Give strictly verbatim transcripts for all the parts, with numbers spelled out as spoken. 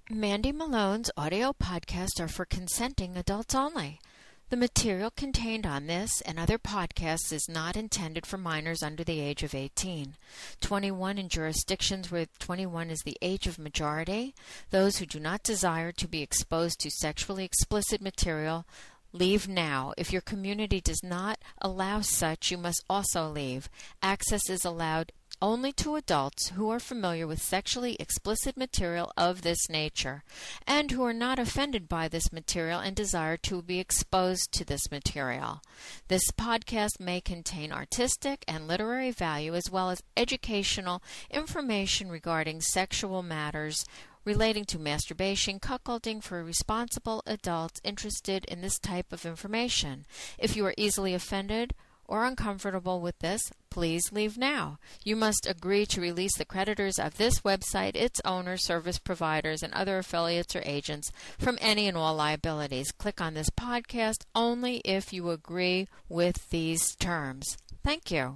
Mandy Malone's audio podcasts are for consenting adults only. The material contained on this and other podcasts is not intended for minors under the age of eighteen. twenty-one in jurisdictions where twenty-one is the age of majority. Those who do not desire to be exposed to sexually explicit material, leave now. If your community does not allow such, you must also leave. Access is allowed only to adults who are familiar with sexually explicit material of this nature and who are not offended by this material and desire to be exposed to this material. This podcast may contain artistic and literary value as well as educational information regarding sexual matters relating to masturbation, cuckolding for responsible adults interested in this type of information. If you are easily offended or uncomfortable with this, please leave now. You must agree to release the creditors of this website, its owners, service providers, and other affiliates or agents from any and all liabilities. Click on this podcast only if you agree with these terms. Thank you.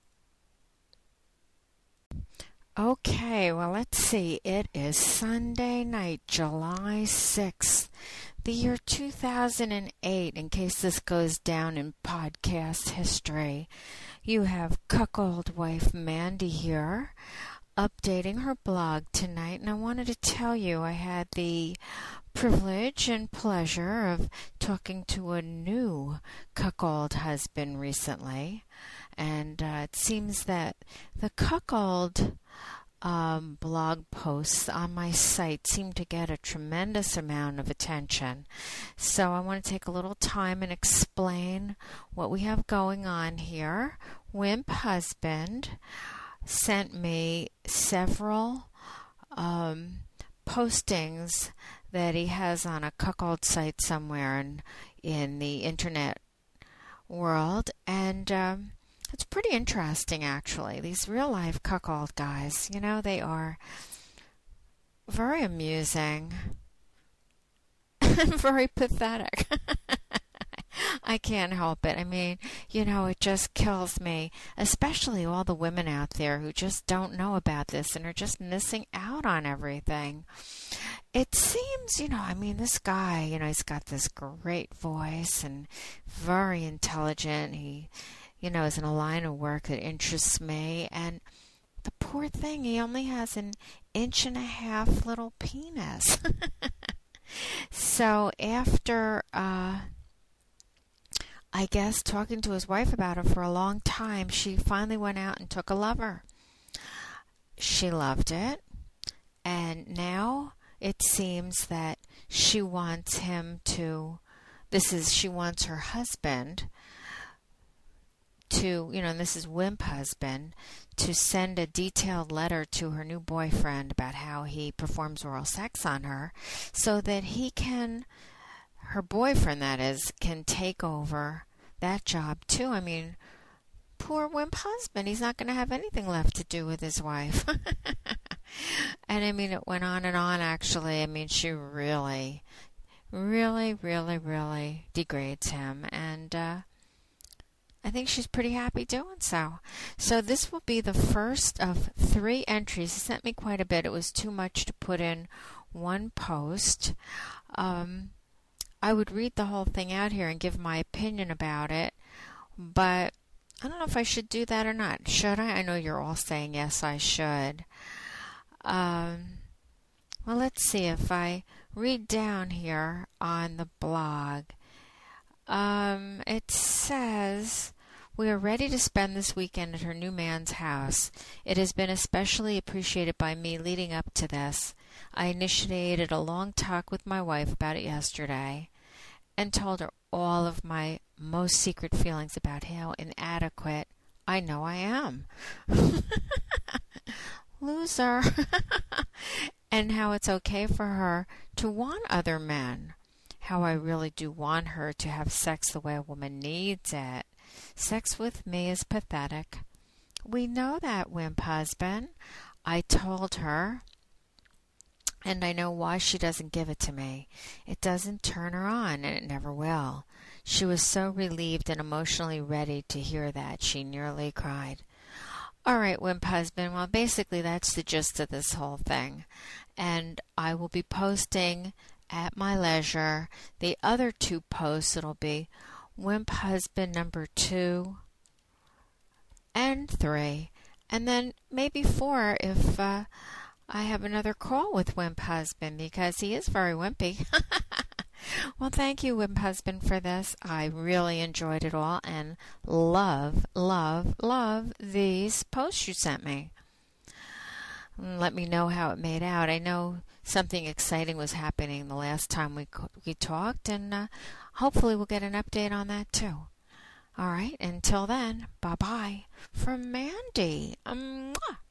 Okay, well, let's see. It is Sunday night, July sixth, the year two thousand eight, in case this goes down in podcast history. You have cuckold wife Mandy here, updating her blog tonight, and I wanted to tell you I had the privilege and pleasure of talking to a new cuckold husband recently, and uh, it seems that the cuckold Um, blog posts on my site seem to get a tremendous amount of attention. So I want to take a little time and explain what we have going on here. Wimp Husband sent me several um, postings that he has on a cuckold site somewhere in, in the internet world, and um, it's pretty interesting, actually. These real-life cuckold guys, you know, they are very amusing and very pathetic. I can't help it. I mean, you know, it just kills me, especially all the women out there who just don't know about this and are just missing out on everything. It seems, you know, I mean, this guy, you know, he's got this great voice and very intelligent. He you know, is in a line of work that interests me, and the poor thing, he only has an inch and a half little penis. So after, uh, I guess, talking to his wife about it for a long time, she finally went out and took a lover. She loved it, and now it seems that she wants him to, this is, she wants her husband to, you know, and this is Wimp Husband, to send a detailed letter to her new boyfriend about how he performs oral sex on her so that he can, her boyfriend that is, can take over that job too. I mean, poor Wimp Husband, he's not going to have anything left to do with his wife. And I mean, it went on and on, actually. I mean, she really, really, really, really degrades him, and uh I think she's pretty happy doing so. So this will be the first of three entries. He sent me quite a bit. It was too much to put in one post. Um, I would read the whole thing out here and give my opinion about it, but I don't know if I should do that or not. Should I? I know you're all saying yes, I should. Um, well, let's see if I read down here on the blog. Um, it says, we are ready to spend this weekend at her new man's house. It has been especially appreciated by me leading up to this. I initiated a long talk with my wife about it yesterday and told her all of my most secret feelings about how inadequate I know I am. Loser. And how it's okay for her to want other men. How I really do want her to have sex the way a woman needs it. Sex with me is pathetic. We know that, Wimp Husband. I told her, and I know why she doesn't give it to me. It doesn't turn her on, and it never will. She was so relieved and emotionally ready to hear that, she nearly cried. All right, Wimp Husband. Well, basically, that's the gist of this whole thing. And I will be posting at my leisure the other two posts. It'll be Wimp Husband number two and three. And then maybe four if uh, I have another call with Wimp Husband, because he is very wimpy. Well, thank you, Wimp Husband, for this. I really enjoyed it all and love, love, love these posts you sent me. Let me know how it made out. I know something exciting was happening the last time we we talked, and uh, hopefully we'll get an update on that too. All right, until then, bye-bye from Mandy. Mwah.